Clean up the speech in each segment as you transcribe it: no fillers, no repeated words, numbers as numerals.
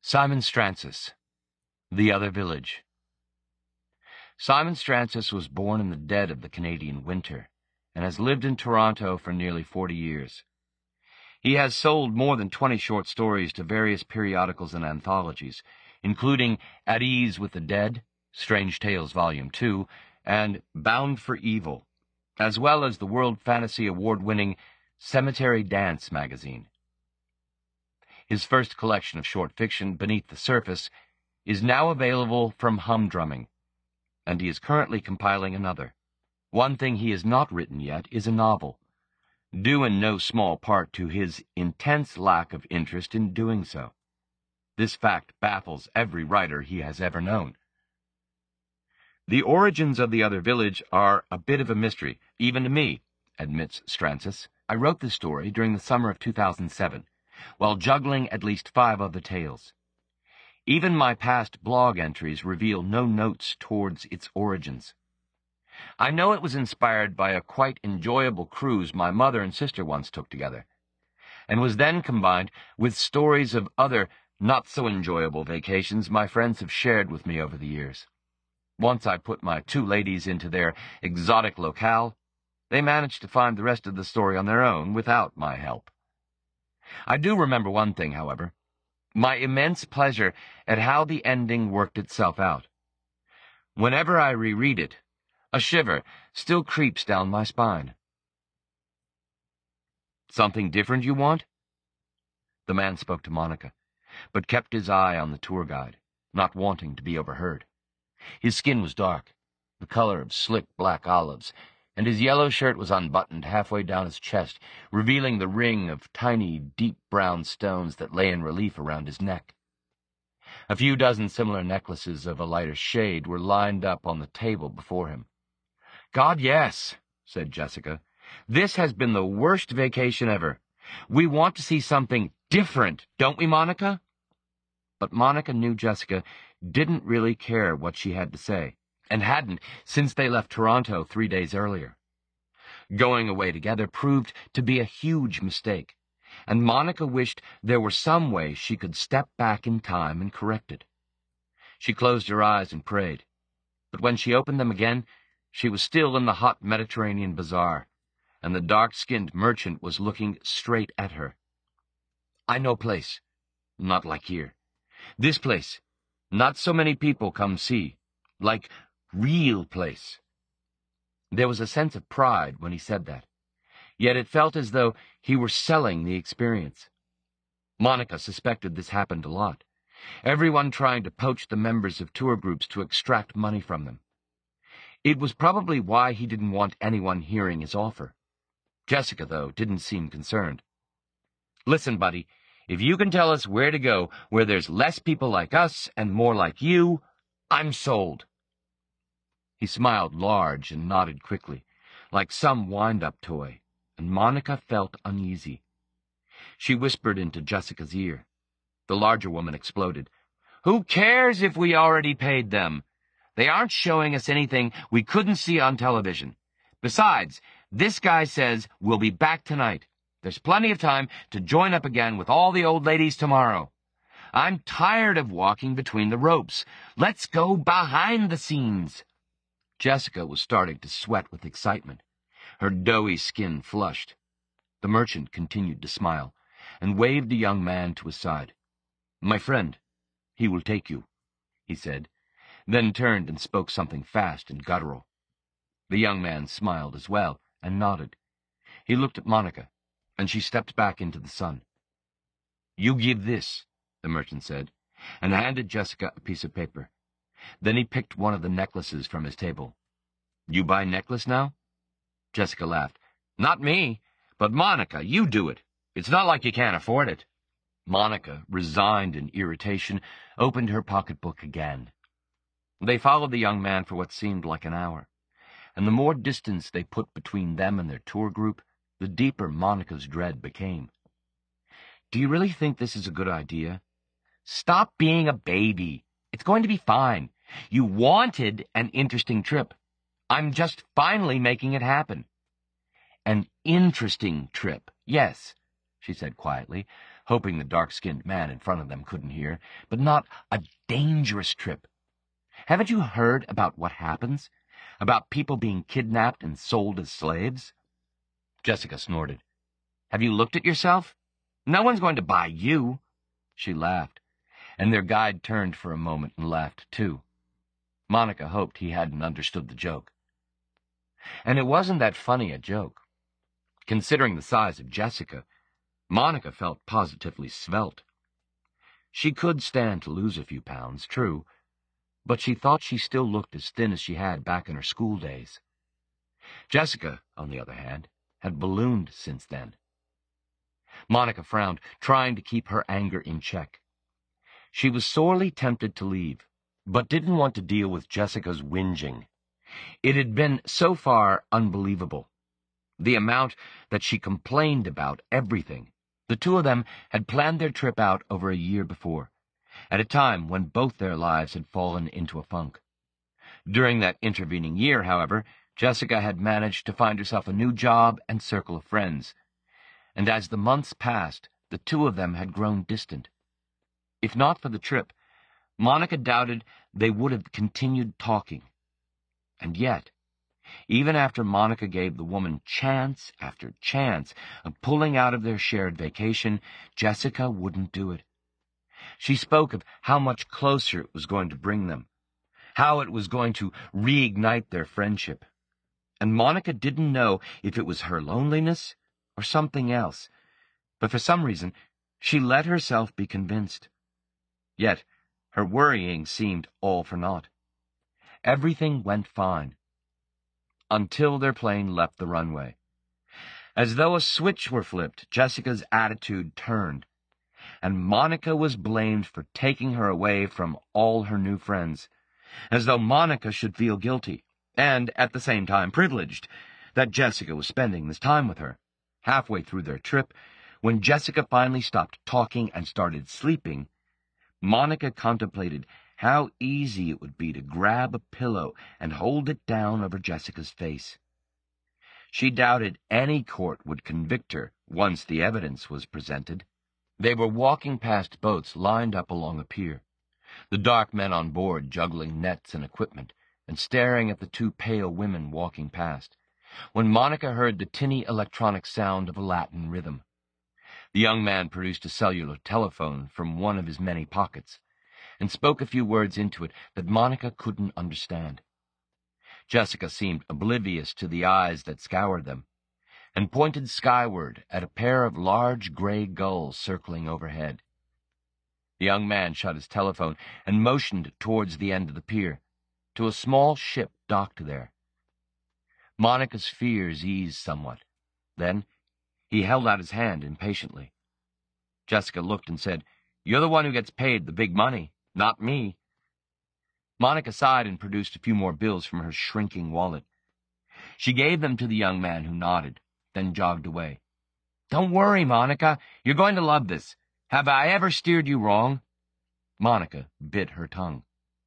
Simon Strancis, The Other Village. Simon Strancis was born in the dead of the Canadian winter and has lived in Toronto for nearly 40 years. He has sold more than 20 short stories to various periodicals and anthologies, including At Ease with the Dead, Strange Tales Volume 2, and Bound for Evil, as well as the World Fantasy Award-winning Cemetery Dance magazine. His first collection of short fiction, Beneath the Surface, is now available from Humdrumming, and he is currently compiling another. One thing he has not written yet is a novel, due in no small part to his intense lack of interest in doing so. This fact baffles every writer he has ever known. The origins of The Other Village are a bit of a mystery, even to me, admits Strancis. I wrote this story during the summer of 2007, while juggling at least 5 other tales. Even my past blog entries reveal no notes towards its origins. I know it was inspired by a quite enjoyable cruise my mother and sister once took together, and was then combined with stories of other not-so-enjoyable vacations my friends have shared with me over the years. Once I put my 2 ladies into their exotic locale, they managed to find the rest of the story on their own without my help. I do remember one thing, however, my immense pleasure at how the ending worked itself out. Whenever I reread it, a shiver still creeps down my spine. Something different you want? The man spoke to Monica, but kept his eye on the tour guide, not wanting to be overheard. His skin was dark, the color of slick black olives, and his yellow shirt was unbuttoned halfway down his chest, revealing the ring of tiny, deep brown stones that lay in relief around his neck. A few dozen similar necklaces of a lighter shade were lined up on the table before him. "God, yes," said Jessica. "This has been the worst vacation ever. We want to see something different, don't we, Monica?" But Monica knew Jessica didn't really care what she had to say, and hadn't since they left Toronto 3 days earlier. Going away together proved to be a huge mistake, and Monica wished there were some way she could step back in time and correct it. She closed her eyes and prayed, but when she opened them again, she was still in the hot Mediterranean bazaar, and the dark-skinned merchant was looking straight at her. "I know place. Not like here. This place. Not so many people come see. Like real place." There was a sense of pride when he said that, yet it felt as though he were selling the experience. Monica suspected this happened a lot, everyone trying to poach the members of tour groups to extract money from them. It was probably why he didn't want anyone hearing his offer. Jessica, though, didn't seem concerned. "Listen, buddy, if you can tell us where to go, where there's less people like us and more like you, I'm sold." He smiled large and nodded quickly, like some wind-up toy, and Monica felt uneasy. She whispered into Jessica's ear. The larger woman exploded. "Who cares if we already paid them? They aren't showing us anything we couldn't see on television. Besides, this guy says we'll be back tonight. There's plenty of time to join up again with all the old ladies tomorrow. I'm tired of walking between the ropes. Let's go behind the scenes." Jessica was starting to sweat with excitement. Her doughy skin flushed. The merchant continued to smile, and waved the young man to his side. "My friend, he will take you," he said, then turned and spoke something fast and guttural. The young man smiled as well, and nodded. He looked at Monica, and she stepped back into the sun. "You give this," the merchant said, and handed Jessica a piece of paper. Then he picked one of the necklaces from his table. "You buy necklace now?" Jessica laughed. "Not me, but Monica, you do it. It's not like you can't afford it." Monica, resigned in irritation, opened her pocketbook again. They followed the young man for what seemed like an hour, and the more distance they put between them and their tour group, the deeper Monica's dread became. "Do you really think this is a good idea?" "Stop being a baby. It's going to be fine. You wanted an interesting trip. I'm just finally making it happen." "An interesting trip, yes," she said quietly, hoping the dark-skinned man in front of them couldn't hear. "But not a dangerous trip. Haven't you heard about what happens? About people being kidnapped and sold as slaves?" Jessica snorted. "Have you looked at yourself? No one's going to buy you." She laughed, and their guide turned for a moment and laughed too. Monica hoped he hadn't understood the joke. And it wasn't that funny a joke. Considering the size of Jessica, Monica felt positively svelte. She could stand to lose a few pounds, true, but she thought she still looked as thin as she had back in her school days. Jessica, on the other hand, had ballooned since then. Monica frowned, trying to keep her anger in check. She was sorely tempted to leave, but didn't want to deal with Jessica's whinging. It had been so far unbelievable. The amount that she complained about everything. The two of them had planned their trip out over a year before, at a time when both their lives had fallen into a funk. During that intervening year, however, Jessica had managed to find herself a new job and circle of friends, and as the months passed, the two of them had grown distant. If not for the trip, Monica doubted they would have continued talking. And yet, even after Monica gave the woman chance after chance of pulling out of their shared vacation, Jessica wouldn't do it. She spoke of how much closer it was going to bring them, how it was going to reignite their friendship. And Monica didn't know if it was her loneliness or something else, but for some reason she let herself be convinced. Yet her worrying seemed all for naught. Everything went fine, until their plane left the runway. As though a switch were flipped, Jessica's attitude turned, and Monica was blamed for taking her away from all her new friends, as though Monica should feel guilty, and at the same time privileged, that Jessica was spending this time with her. Halfway through their trip, when Jessica finally stopped talking and started sleeping, Monica contemplated how easy it would be to grab a pillow and hold it down over Jessica's face. She doubted any court would convict her once the evidence was presented. They were walking past boats lined up along a pier, the dark men on board juggling nets and equipment and staring at the two pale women walking past, when Monica heard the tinny electronic sound of a Latin rhythm. The young man produced a cellular telephone from one of his many pockets and spoke a few words into it that Monica couldn't understand. Jessica seemed oblivious to the eyes that scoured them, and pointed skyward at a pair of large gray gulls circling overhead. The young man shut his telephone and motioned towards the end of the pier, to a small ship docked there. Monica's fears eased somewhat. Then he held out his hand impatiently. Jessica looked and said, "You're the one who gets paid the big money, not me." Monica sighed and produced a few more bills from her shrinking wallet. She gave them to the young man, who nodded, then jogged away. "Don't worry, Monica. You're going to love this. Have I ever steered you wrong?" Monica bit her tongue.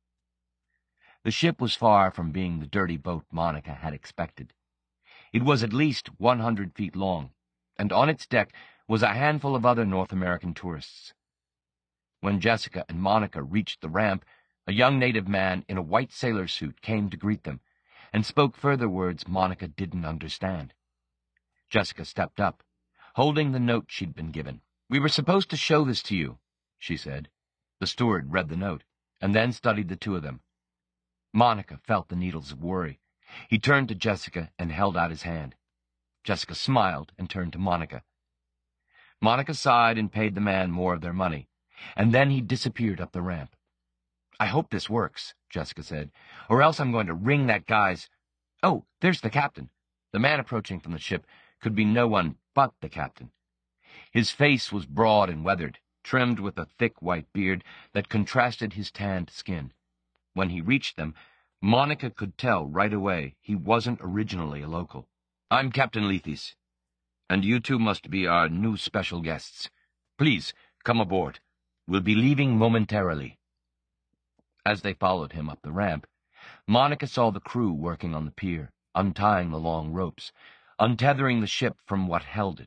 The ship was far from being the dirty boat Monica had expected. It was at least 100 feet long, and on its deck was a handful of other North American tourists. When Jessica and Monica reached the ramp, a young native man in a white sailor suit came to greet them, and spoke further words Monica didn't understand. Jessica stepped up, holding the note she'd been given. "We were supposed to show this to you," she said. The steward read the note, and then studied the two of them. Monica felt the needles of worry. He turned to Jessica and held out his hand. Jessica smiled and turned to Monica. Monica sighed and paid the man more of their money, and then he disappeared up the ramp. "I hope this works," Jessica said, "or else I'm going to wring that guy's—" "Oh, there's the captain." The man approaching from the ship could be no one but the captain. His face was broad and weathered, trimmed with a thick white beard that contrasted his tanned skin. When he reached them, Monica could tell right away he wasn't originally a local. "I'm Captain Lethis, and you two must be our new special guests. Please, come aboard. We'll be leaving momentarily." As they followed him up the ramp, Monica saw the crew working on the pier, untying the long ropes, untethering the ship from what held it.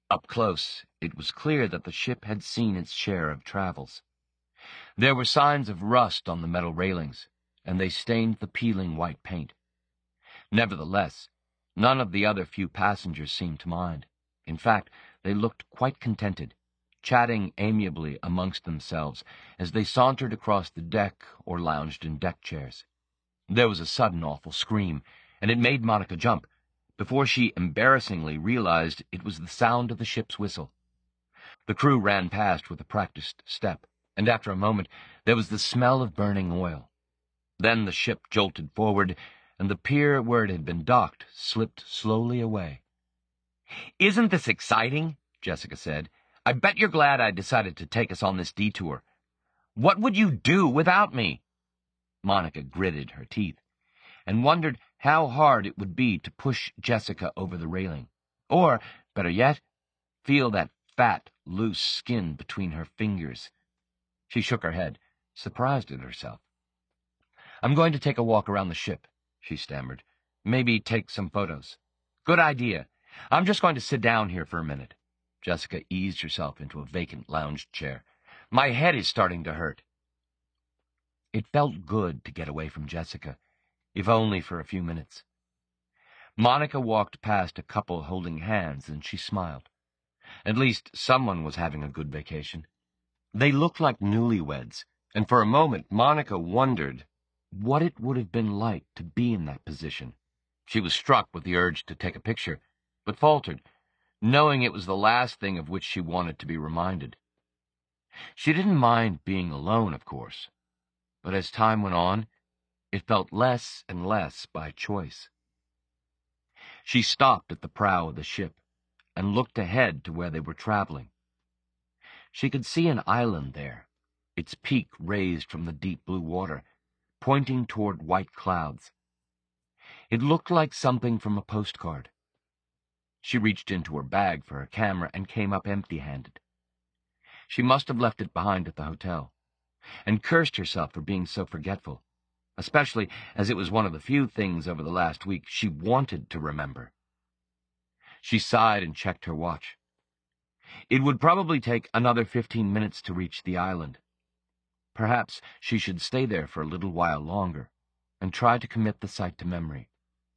Up close, it was clear that the ship had seen its share of travels. There were signs of rust on the metal railings, and they stained the peeling white paint. Nevertheless, none of the other few passengers seemed to mind. In fact, they looked quite contented, chatting amiably amongst themselves as they sauntered across the deck or lounged in deck chairs. There was a sudden awful scream, and it made Monica jump, before she embarrassingly realized it was the sound of the ship's whistle. The crew ran past with a practiced step, and after a moment there was the smell of burning oil. Then the ship jolted forward, and the pier where it had been docked slipped slowly away. "Isn't this exciting?" Jessica said. "I bet you're glad I decided to take us on this detour. What would you do without me?" Monica gritted her teeth, and wondered how hard it would be to push Jessica over the railing. Or, better yet, feel that fat, loose skin between her fingers. She shook her head, surprised at herself. "I'm going to take a walk around the ship," she stammered. "Maybe take some photos." "Good idea. I'm just going to sit down here for a minute." Jessica eased herself into a vacant lounge chair. "My head is starting to hurt." It felt good to get away from Jessica, if only for a few minutes. Monica walked past a couple holding hands, and she smiled. At least someone was having a good vacation. They looked like newlyweds, and for a moment Monica wondered what it would have been like to be in that position. She was struck with the urge to take a picture, but faltered, knowing it was the last thing of which she wanted to be reminded. She didn't mind being alone, of course, but as time went on, it felt less and less by choice. She stopped at the prow of the ship and looked ahead to where they were traveling. She could see an island there, its peak raised from the deep blue water, pointing toward white clouds. It looked like something from a postcard. She reached into her bag for her camera and came up empty-handed. She must have left it behind at the hotel, and cursed herself for being so forgetful, especially as it was one of the few things over the last week she wanted to remember. She sighed and checked her watch. It would probably take another 15 minutes to reach the island. Perhaps she should stay there for a little while longer and try to commit the sight to memory.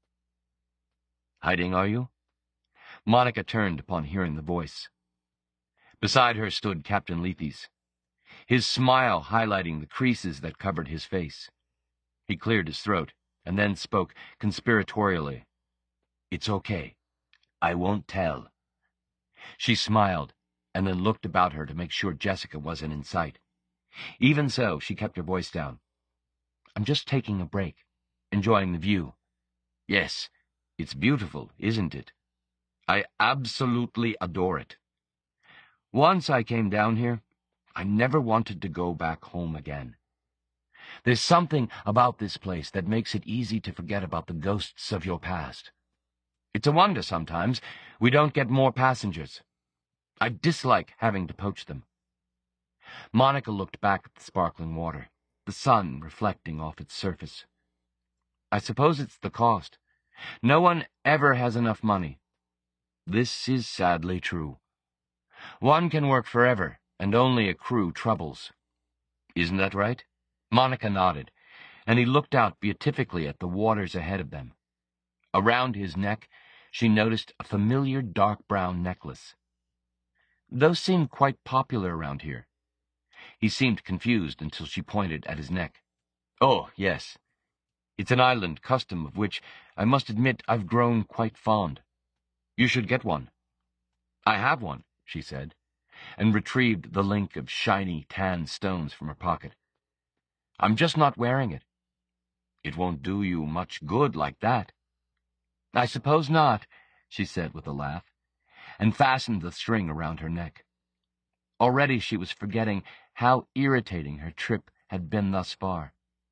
"Hiding, are you?" Monica turned upon hearing the voice. Beside her stood Captain Leathys, his smile highlighting the creases that covered his face. He cleared his throat and then spoke conspiratorially. "It's okay. I won't tell." She smiled and then looked about her to make sure Jessica wasn't in sight. Even so, she kept her voice down. "I'm just taking a break, enjoying the view." "Yes, it's beautiful, isn't it? I absolutely adore it. Once I came down here, I never wanted to go back home again. There's something about this place that makes it easy to forget about the ghosts of your past. It's a wonder sometimes we don't get more passengers. I dislike having to poach them." Monica looked back at the sparkling water, the sun reflecting off its surface. "I suppose it's the cost. No one ever has enough money. This is sadly true. One can work forever and only accrue troubles. Isn't that right?" Monica nodded, and he looked out beatifically at the waters ahead of them. Around his neck, she noticed a familiar dark brown necklace. Those seemed quite popular around here. He seemed confused until she pointed at his neck. "Oh, yes. It's an island custom of which I must admit I've grown quite fond. You should get one." "I have one," she said, and retrieved the link of shiny tan stones from her pocket. "I'm just not wearing it." "It won't do you much good like that." "I suppose not," she said with a laugh, and fastened the string around her neck. Already she was forgetting how irritating her trip had been thus far.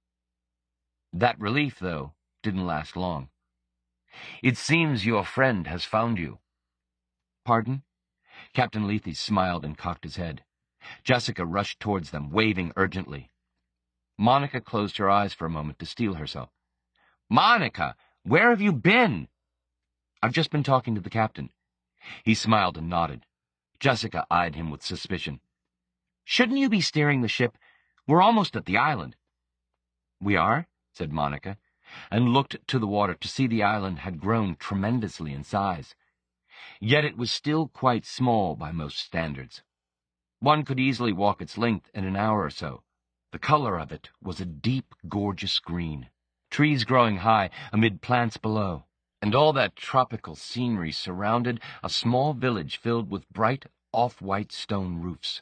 That relief, though, didn't last long. "It seems your friend has found you." "Pardon?" Captain Leathys smiled and cocked his head. Jessica rushed towards them, waving urgently. Monica closed her eyes for a moment to steel herself. "Monica, where have you been?" "I've just been talking to the captain. He smiled and nodded. Jessica eyed him with suspicion. "Shouldn't you be steering the ship? We're almost at the island." "We are?" said Monica, and looked to the water to see the island had grown tremendously in size. Yet it was still quite small by most standards. One could easily walk its length in an hour or so. The color of it was a deep, gorgeous green, trees growing high amid plants below, and all that tropical scenery surrounded a small village filled with bright, off-white stone roofs.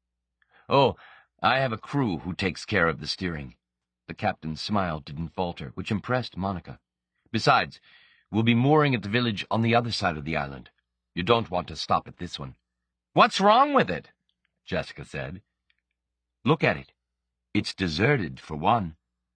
"Oh, I have a crew who takes care of the steering." The captain's smile didn't falter, which impressed Monica. "Besides, we'll be mooring at the village on the other side of the island. You don't want to stop at this one." "What's wrong with it?" Jessica said. "Look at it. It's deserted, for one."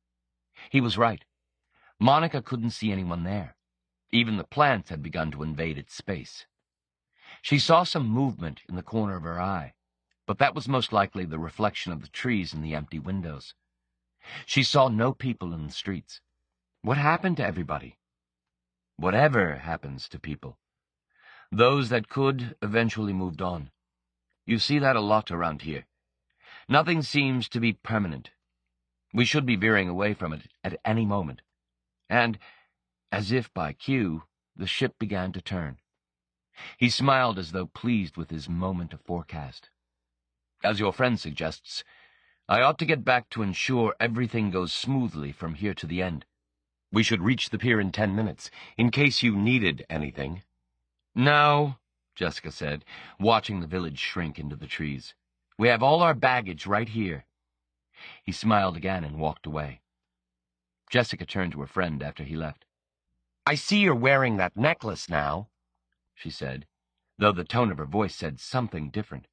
He was right. Monica couldn't see anyone there. Even the plants had begun to invade its space. She saw some movement in the corner of her eye, but that was most likely the reflection of the trees in the empty windows. She saw no people in the streets. What happened to everybody? Whatever happens to people. Those that could eventually moved on. You see that a lot around here. Nothing seems to be permanent. We should be veering away from it at any moment. And, as if by cue, the ship began to turn. He smiled as though pleased with his moment of forecast. "As your friend suggests, I ought to get back to ensure everything goes smoothly from here to the end. We should reach the pier in 10 minutes, in case you needed anything." "No," Jessica said, watching the village shrink into the trees. "We have all our baggage right here." He smiled again and walked away. Jessica turned to her friend after he left. "I see you're wearing that necklace now," she said, though the tone of her voice said something different.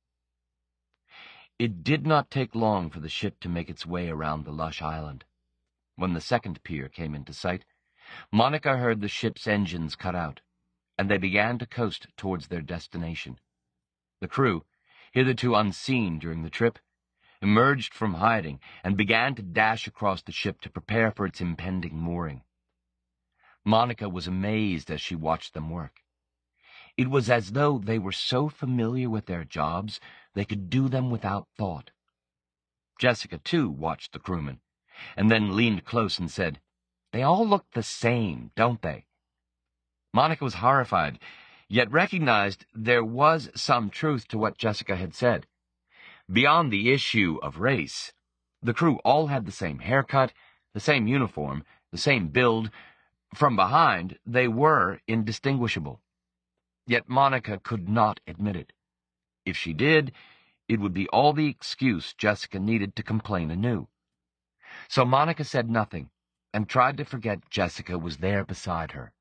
It did not take long for the ship to make its way around the lush island. When the second pier came into sight, Monica heard the ship's engines cut out, and they began to coast towards their destination. The crew, hitherto unseen during the trip, emerged from hiding and began to dash across the ship to prepare for its impending mooring. Monica was amazed as she watched them work. It was as though they were so familiar with their jobs they could do them without thought. Jessica, too, watched the crewmen, and then leaned close and said, "They all look the same, don't they?" Monica was horrified, yet recognized there was some truth to what Jessica had said. Beyond the issue of race, the crew all had the same haircut, the same uniform, the same build. From behind, they were indistinguishable. Yet Monica could not admit it. If she did, it would be all the excuse Jessica needed to complain anew. So Monica said nothing, and tried to forget Jessica was there beside her.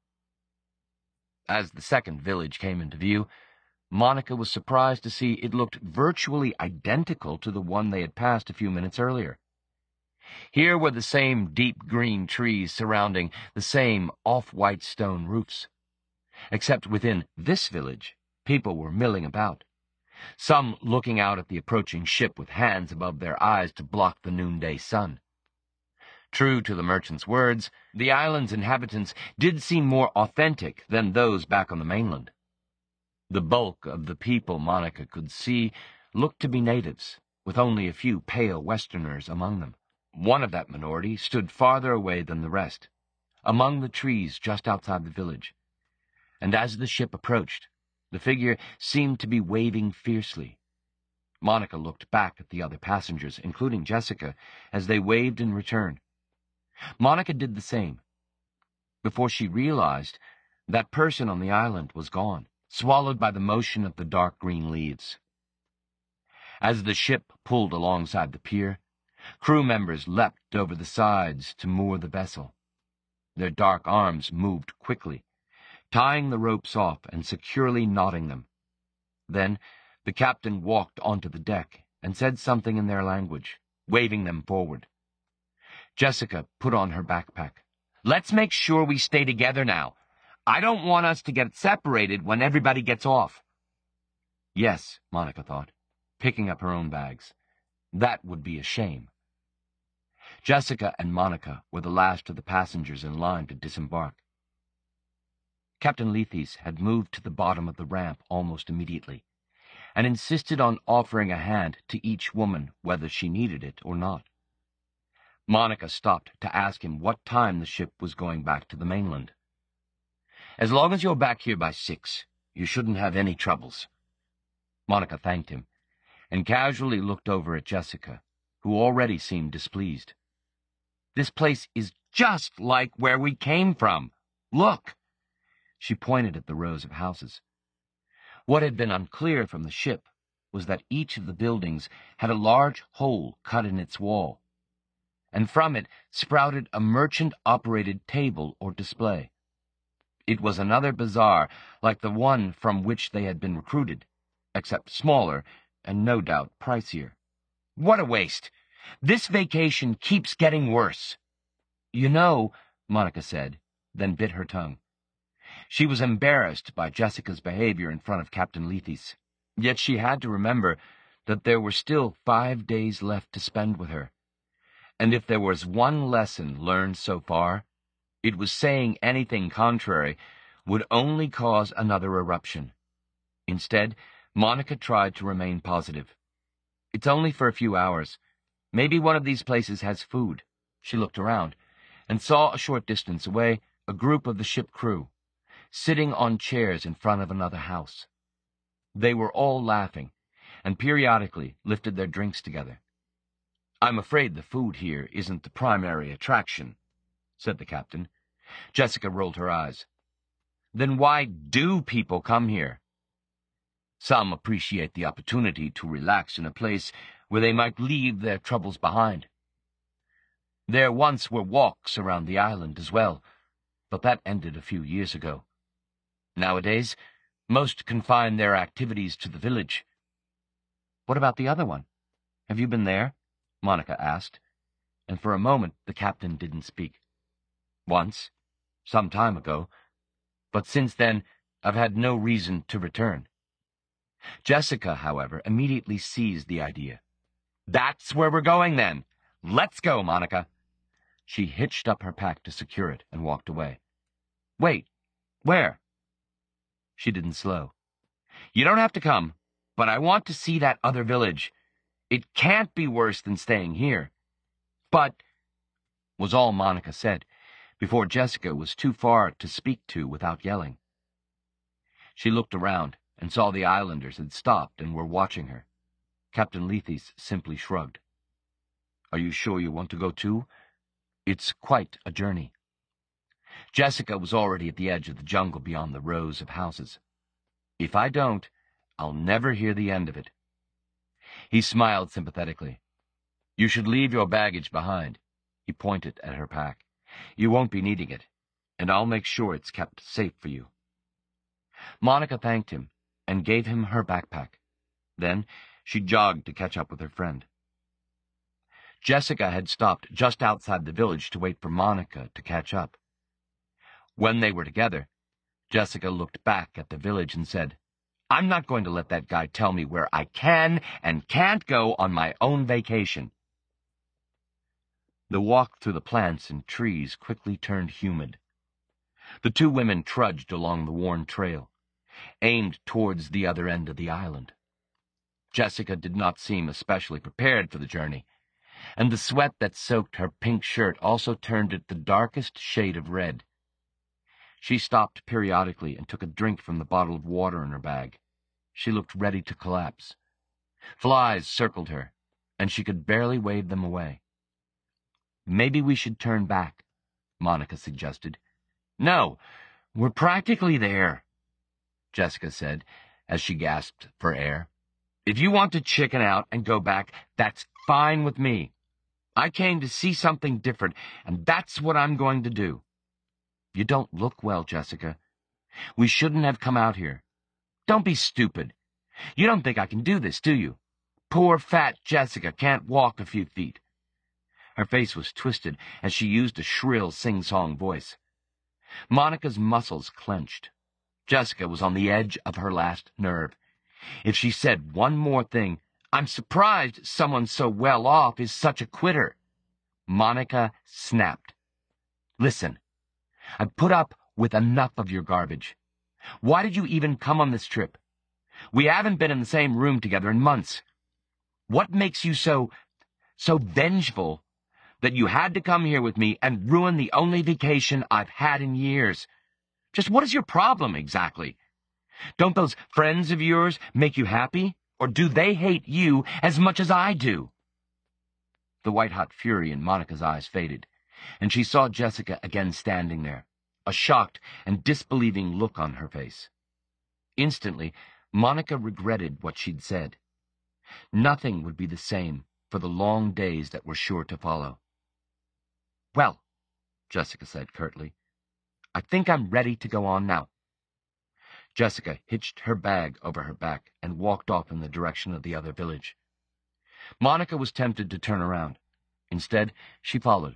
As the second village came into view, Monica was surprised to see it looked virtually identical to the one they had passed a few minutes earlier. Here were the same deep green trees surrounding the same off-white stone roofs. Except within this village, people were milling about, some looking out at the approaching ship with hands above their eyes to block the noonday sun. True to the merchant's words, the island's inhabitants did seem more authentic than those back on the mainland. The bulk of the people Monica could see looked to be natives, with only a few pale Westerners among them. One of that minority stood farther away than the rest, among the trees just outside the village, and as the ship approached, the figure seemed to be waving fiercely. Monica looked back at the other passengers, including Jessica, as they waved in return. Monica did the same. Before she realized, that person on the island was gone, swallowed by the motion of the dark green leaves. As the ship pulled alongside the pier, crew members leapt over the sides to moor the vessel. Their dark arms moved quickly, tying the ropes off and securely knotting them. Then the captain walked onto the deck and said something in their language, waving them forward. Jessica put on her backpack. "Let's make sure we stay together now. I don't want us to get separated when everybody gets off." Yes, Monica thought, picking up her own bags. That would be a shame. Jessica and Monica were the last of the passengers in line to disembark. Captain Lethes had moved to the bottom of the ramp almost immediately, and insisted on offering a hand to each woman whether she needed it or not. Monica stopped to ask him what time the ship was going back to the mainland. "As long as you're back here by 6, you shouldn't have any troubles." Monica thanked him, and casually looked over at Jessica, who already seemed displeased. "This place is just like where we came from. Look!" She pointed at the rows of houses. What had been unclear from the ship was that each of the buildings had a large hole cut in its wall, and from it sprouted a merchant-operated table or display. It was another bazaar like the one from which they had been recruited, except smaller and no doubt pricier. "What a waste! This vacation keeps getting worse." "You know," Monica said, then bit her tongue. She was embarrassed by Jessica's behavior in front of Captain Lethes, yet she had to remember that there were still 5 days left to spend with her. And if there was one lesson learned so far, it was saying anything contrary would only cause another eruption. Instead, Monica tried to remain positive. "It's only for a few hours. Maybe one of these places has food." She looked around and saw a short distance away a group of the ship crew, sitting on chairs in front of another house. They were all laughing, and periodically lifted their drinks together. "I'm afraid the food here isn't the primary attraction," said the captain. Jessica rolled her eyes. "Then why do people come here?" "Some appreciate the opportunity to relax in a place where they might leave their troubles behind. There once were walks around the island as well, but that ended a few years ago. Nowadays, most confine their activities to the village." "What about the other one? Have you been there?" Monica asked, and for a moment the captain didn't speak. "Once, some time ago, but since then I've had no reason to return." Jessica, however, immediately seized the idea. "That's where we're going, then. Let's go, Monica." She hitched up her pack to secure it and walked away. "Wait, where?" She didn't slow. "You don't have to come, but I want to see that other village. It can't be worse than staying here." "But," was all Monica said, before Jessica was too far to speak to without yelling. She looked around and saw the islanders had stopped and were watching her. Captain Lethes simply shrugged. "Are you sure you want to go too? It's quite a journey." Jessica was already at the edge of the jungle beyond the rows of houses. "If I don't, I'll never hear the end of it." He smiled sympathetically. "You should leave your baggage behind." He pointed at her pack. "You won't be needing it, and I'll make sure it's kept safe for you." Monica thanked him and gave him her backpack. Then she jogged to catch up with her friend. Jessica had stopped just outside the village to wait for Monica to catch up. When they were together, Jessica looked back at the village and said, "I'm not going to let that guy tell me where I can and can't go on my own vacation." The walk through the plants and trees quickly turned humid. The two women trudged along the worn trail, aimed towards the other end of the island. Jessica did not seem especially prepared for the journey, and the sweat that soaked her pink shirt also turned it the darkest shade of red. She stopped periodically and took a drink from the bottle of water in her bag. She looked ready to collapse. Flies circled her, and she could barely wave them away. "Maybe we should turn back," Monica suggested. "No, we're practically there," Jessica said, as she gasped for air. "If you want to chicken out and go back, that's fine with me. I came to see something different, and that's what I'm going to do." "You don't look well, Jessica. We shouldn't have come out here." "Don't be stupid. You don't think I can do this, do you? Poor fat Jessica can't walk a few feet." Her face was twisted as she used a shrill sing-song voice. Monica's muscles clenched. Jessica was on the edge of her last nerve. If she said one more thing, "I'm surprised someone so well off is such a quitter," Monica snapped. "Listen, I've put up with enough of your garbage. Why did you even come on this trip? We haven't been in the same room together in months. What makes you so vengeful that you had to come here with me and ruin the only vacation I've had in years? Just what is your problem, exactly? Don't those friends of yours make you happy? Or do they hate you as much as I do? The white-hot fury in Monica's eyes faded, and she saw Jessica again standing there, a shocked and disbelieving look on her face. Instantly, Monica regretted what she'd said. Nothing would be the same for the long days that were sure to follow. "Well," Jessica said curtly, "I think I'm ready to go on now." Jessica hitched her bag over her back and walked off in the direction of the other village. Monica was tempted to turn around. Instead, she followed.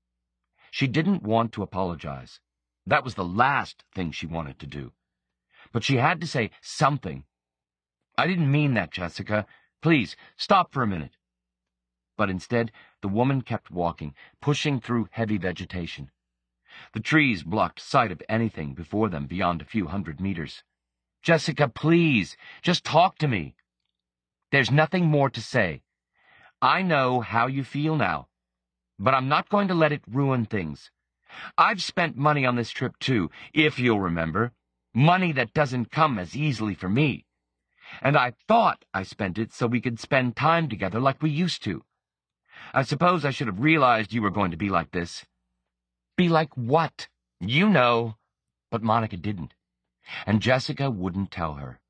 She didn't want to apologize. That was the last thing she wanted to do. But she had to say something. "I didn't mean that, Jessica. Please, stop for a minute." But instead, the woman kept walking, pushing through heavy vegetation. The trees blocked sight of anything before them beyond a few hundred meters. "Jessica, please, just talk to me." "There's nothing more to say. I know how you feel now, but I'm not going to let it ruin things. I've spent money on this trip too, if you'll remember. Money that doesn't come as easily for me. And I thought I spent it so we could spend time together like we used to. I suppose I should have realized you were going to be like this." "Be like what?" "You know." But Monica didn't, and Jessica wouldn't tell her.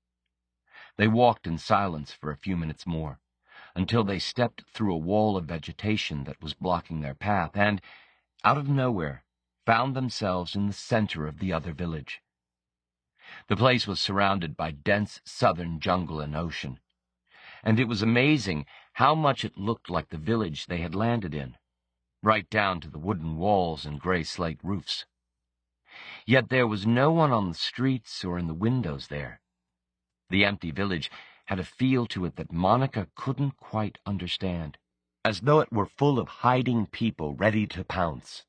They walked in silence for a few minutes more, until they stepped through a wall of vegetation that was blocking their path and, out of nowhere, found themselves in the center of the other village. The place was surrounded by dense southern jungle and ocean, and it was amazing how much it looked like the village they had landed in, right down to the wooden walls and gray slate roofs. Yet there was no one on the streets or in the windows there. The empty village had a feel to it that Monica couldn't quite understand, as though it were full of hiding people ready to pounce.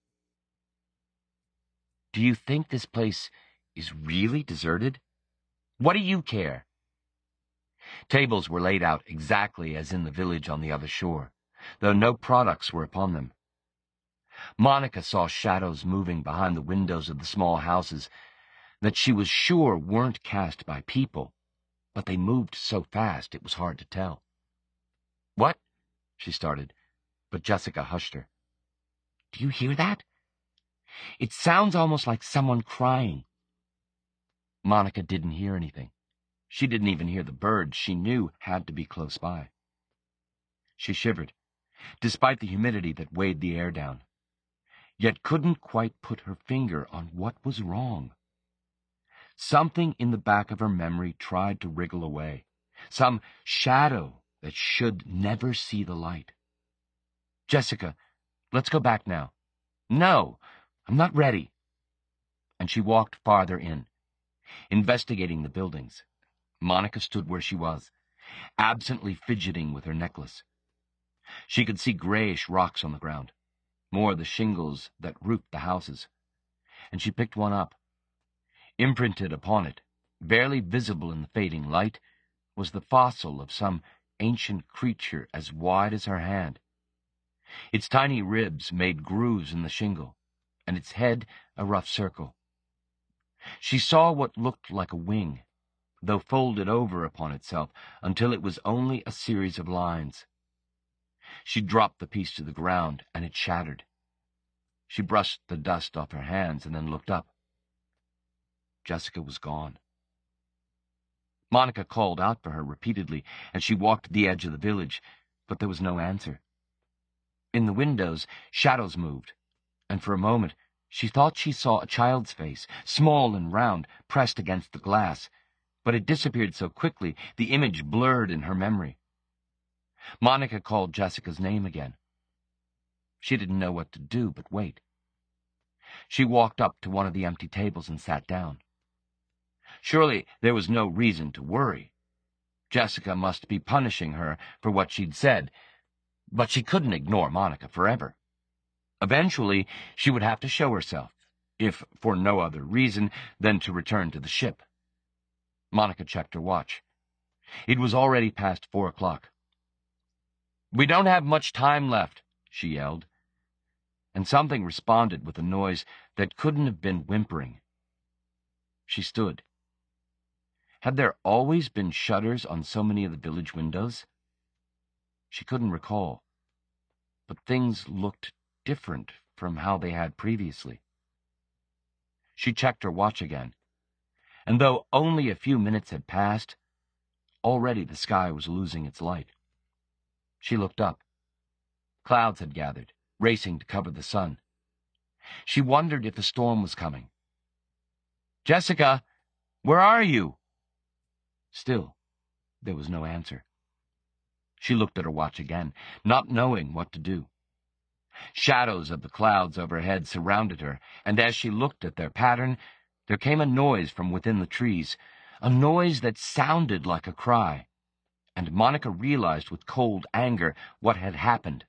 "Do you think this place is really deserted? What do you care?" Tables were laid out exactly as in the village on the other shore, though no products were upon them. Monica saw shadows moving behind the windows of the small houses that she was sure weren't cast by people, but they moved so fast it was hard to tell. "What?" she started, but Jessica hushed her. "Do you hear that? It sounds almost like someone crying." Monica didn't hear anything. She didn't even hear the birds she knew had to be close by. She shivered, despite the humidity that weighed the air down, yet couldn't quite put her finger on what was wrong. Something in the back of her memory tried to wriggle away, some shadow that should never see the light. "Jessica, let's go back now." "No, I'm not ready." And she walked farther in, investigating the buildings. Monica stood where she was, absently fidgeting with her necklace. She could see grayish rocks on the ground, more of the shingles that roofed the houses, and she picked one up. Imprinted upon it, barely visible in the fading light, was the fossil of some ancient creature as wide as her hand. Its tiny ribs made grooves in the shingle, and its head a rough circle. She saw what looked like a wing, though folded over upon itself until it was only a series of lines. She dropped the piece to the ground, and it shattered. She brushed the dust off her hands and then looked up. Jessica was gone. Monica called out for her repeatedly as she walked the edge of the village, but there was no answer. In the windows, shadows moved, and for a moment she thought she saw a child's face, small and round, pressed against the glass, but it disappeared so quickly the image blurred in her memory. Monica called Jessica's name again. She didn't know what to do but wait. She walked up to one of the empty tables and sat down. Surely there was no reason to worry. Jessica must be punishing her for what she'd said, but she couldn't ignore Monica forever. Eventually, she would have to show herself, if for no other reason than to return to the ship. Monica checked her watch. It was already past 4 o'clock. "We don't have much time left," she yelled. And something responded with a noise that couldn't have been whimpering. She stood. Had there always been shutters on so many of the village windows? She couldn't recall, but things looked different from how they had previously. She checked her watch again, and though only a few minutes had passed, already the sky was losing its light. She looked up. Clouds had gathered, racing to cover the sun. She wondered if a storm was coming. "Jessica, where are you?" Still, there was no answer. She looked at her watch again, not knowing what to do. Shadows of the clouds overhead surrounded her, and as she looked at their pattern, there came a noise from within the trees, a noise that sounded like a cry, and Monica realized with cold anger what had happened.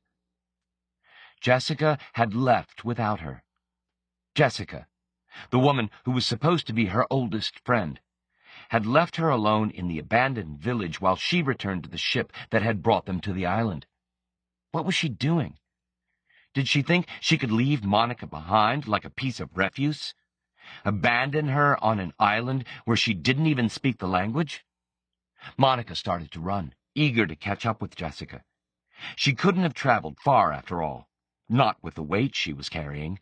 Jessica had left without her. Jessica, the woman who was supposed to be her oldest friend, had left her alone in the abandoned village while she returned to the ship that had brought them to the island. What was she doing? Did she think she could leave Monica behind like a piece of refuse? Abandon her on an island where she didn't even speak the language? Monica started to run, eager to catch up with Jessica. She couldn't have traveled far after all, not with the weight she was carrying.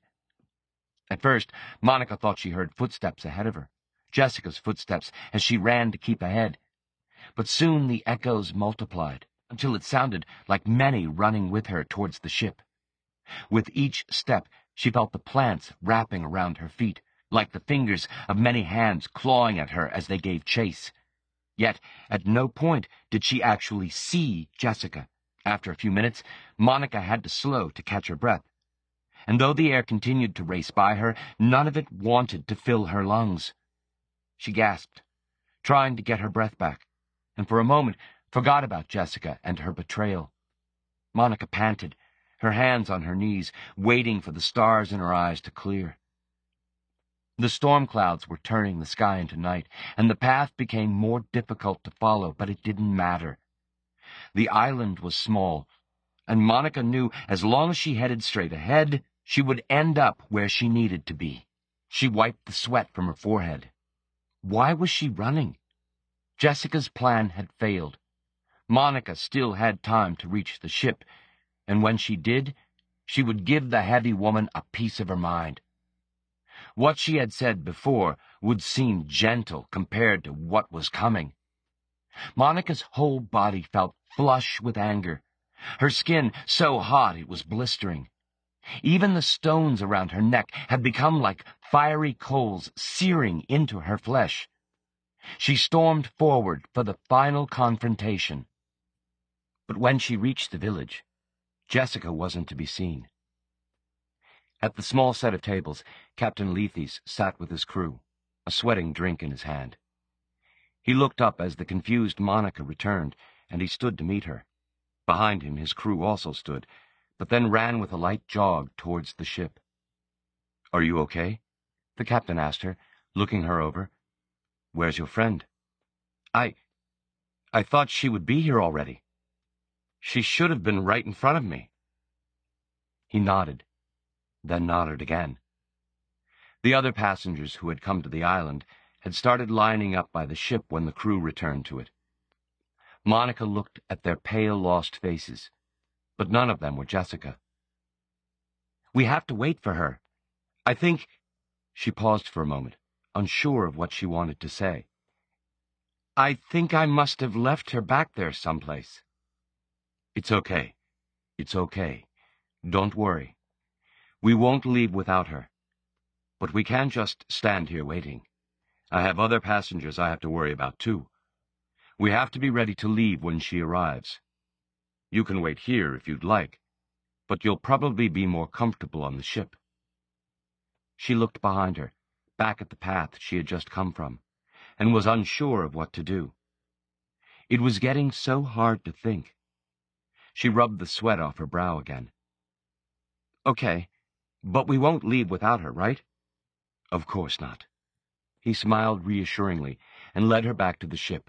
At first, Monica thought she heard footsteps ahead of her, Jessica's footsteps, as she ran to keep ahead. But soon the echoes multiplied, until it sounded like many running with her towards the ship. With each step, she felt the plants wrapping around her feet, like the fingers of many hands clawing at her as they gave chase. Yet, at no point did she actually see Jessica. After a few minutes, Monica had to slow to catch her breath. And though the air continued to race by her, none of it wanted to fill her lungs. She gasped, trying to get her breath back, and for a moment forgot about Jessica and her betrayal. Monica panted, her hands on her knees, waiting for the stars in her eyes to clear. The storm clouds were turning the sky into night, and the path became more difficult to follow, but it didn't matter. The island was small, and Monica knew as long as she headed straight ahead, she would end up where she needed to be. She wiped the sweat from her forehead. Why was she running? Jessica's plan had failed. Monica still had time to reach the ship, and when she did, she would give the heavy woman a piece of her mind. What she had said before would seem gentle compared to what was coming. Monica's whole body felt flush with anger, her skin so hot it was blistering. Even the stones around her neck had become like fiery coals searing into her flesh. She stormed forward for the final confrontation. But when she reached the village, Jessica wasn't to be seen. At the small set of tables, Captain Lethes sat with his crew, a sweating drink in his hand. He looked up as the confused Monica returned, and he stood to meet her. Behind him his crew also stood, but then ran with a light jog towards the ship. "Are you okay?" the captain asked her, looking her over. "Where's your friend?" I thought she would be here already. She should have been right in front of me." He nodded, then nodded again. The other passengers who had come to the island had started lining up by the ship when the crew returned to it. Monica looked at their pale, lost faces, but none of them were Jessica. "We have to wait for her. I think—" She paused for a moment, unsure of what she wanted to say. "I think I must have left her back there someplace." "It's okay. It's okay. Don't worry. We won't leave without her. But we can't just stand here waiting. I have other passengers I have to worry about, too. We have to be ready to leave when she arrives. You can wait here if you'd like, but you'll probably be more comfortable on the ship." She looked behind her, back at the path she had just come from, and was unsure of what to do. It was getting so hard to think. She rubbed the sweat off her brow again. "Okay, but we won't leave without her, right?" Of course not. He smiled reassuringly and led her back to the ship.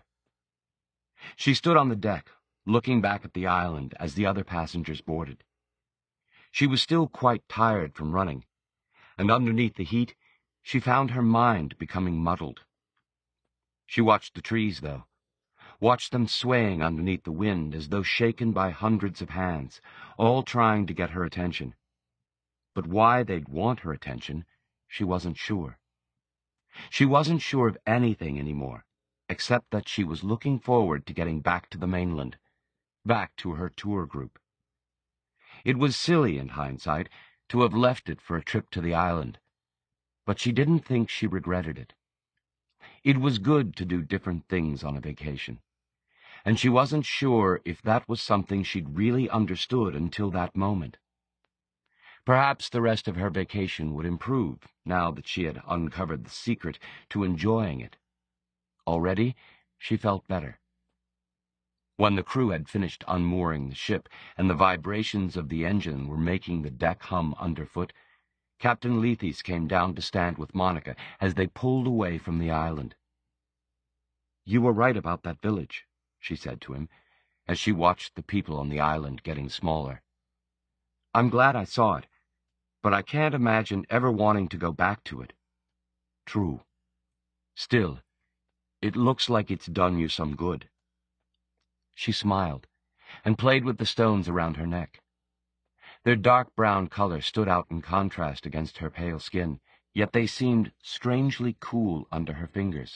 She stood on the deck, looking back at the island as the other passengers boarded. She was still quite tired from running, and underneath the heat, she found her mind becoming muddled. She watched the trees, though, watched them swaying underneath the wind as though shaken by hundreds of hands, all trying to get her attention. But why they'd want her attention, she wasn't sure. She wasn't sure of anything anymore, except that she was looking forward to getting back to the mainland, back to her tour group. It was silly, in hindsight, to have left it for a trip to the island, but she didn't think she regretted it. It was good to do different things on a vacation, and she wasn't sure if that was something she'd really understood until that moment. Perhaps the rest of her vacation would improve now that she had uncovered the secret to enjoying it. Already, she felt better. When the crew had finished unmooring the ship and the vibrations of the engine were making the deck hum underfoot, Captain Lethes came down to stand with Monica as they pulled away from the island. "You were right about that village," she said to him, as she watched the people on the island getting smaller. "I'm glad I saw it, but I can't imagine ever wanting to go back to it." "True. Still, it looks like it's done you some good." She smiled and played with the stones around her neck. Their dark brown color stood out in contrast against her pale skin, yet they seemed strangely cool under her fingers.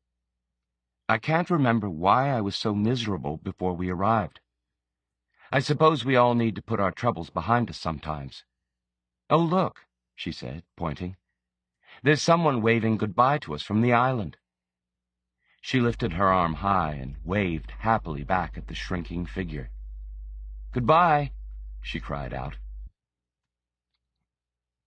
"I can't remember why I was so miserable before we arrived. I suppose we all need to put our troubles behind us sometimes. Oh, look," she said, pointing. "There's someone waving goodbye to us from the island." She lifted her arm high and waved happily back at the shrinking figure. "Goodbye," she cried out.